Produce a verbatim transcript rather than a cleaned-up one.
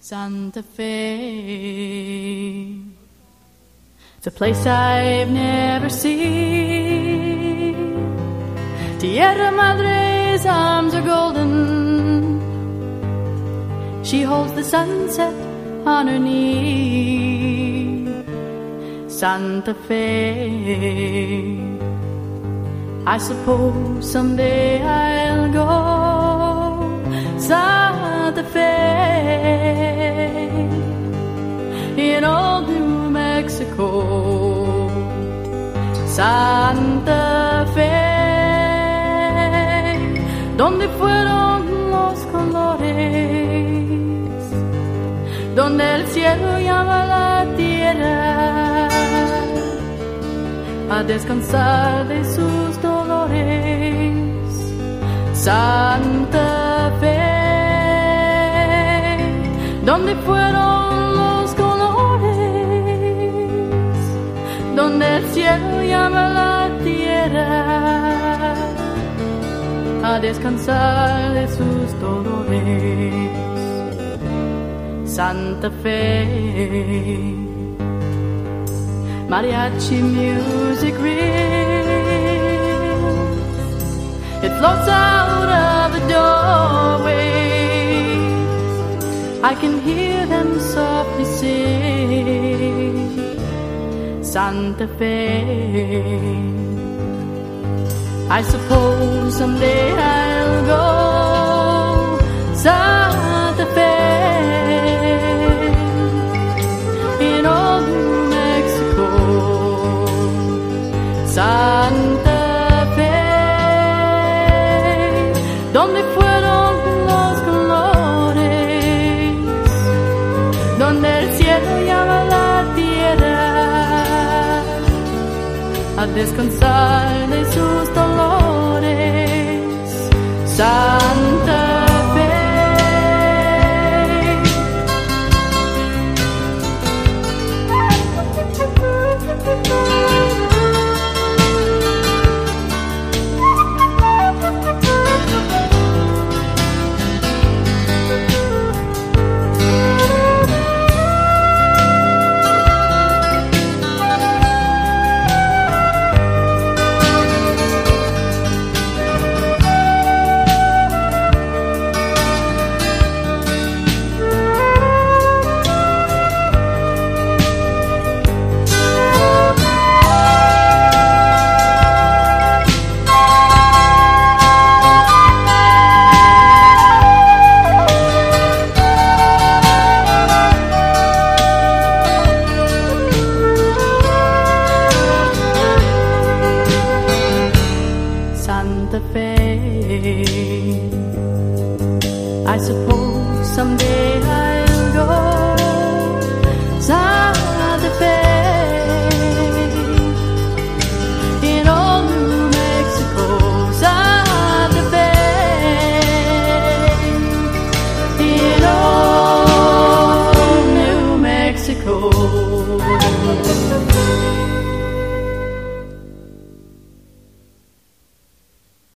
Santa Fe. It's a place I've never seen. Tierra Madre's arms are golden. She holds the sunset on her knee. Santa Fe. I suppose someday I'll go. Santa Fe. In old New Mexico. Santa Fe. Donde fueron los colores, donde el cielo llama a la tierra a descansar de sus dolores. Santa Fe, donde fueron los colores, donde el cielo llama a la tierra a descansar de sus dolores. Santa Fe. Mariachi music reels, it floats out of the doorways. I can hear them softly sing. Santa Fe. I suppose someday I'll go. Santa Fe. In old New Mexico. Santa Fe. Donde fueron los colores, donde el cielo llama a la tierra a descansar de sus dolores. Santa Fe. Santa Fe. I suppose someday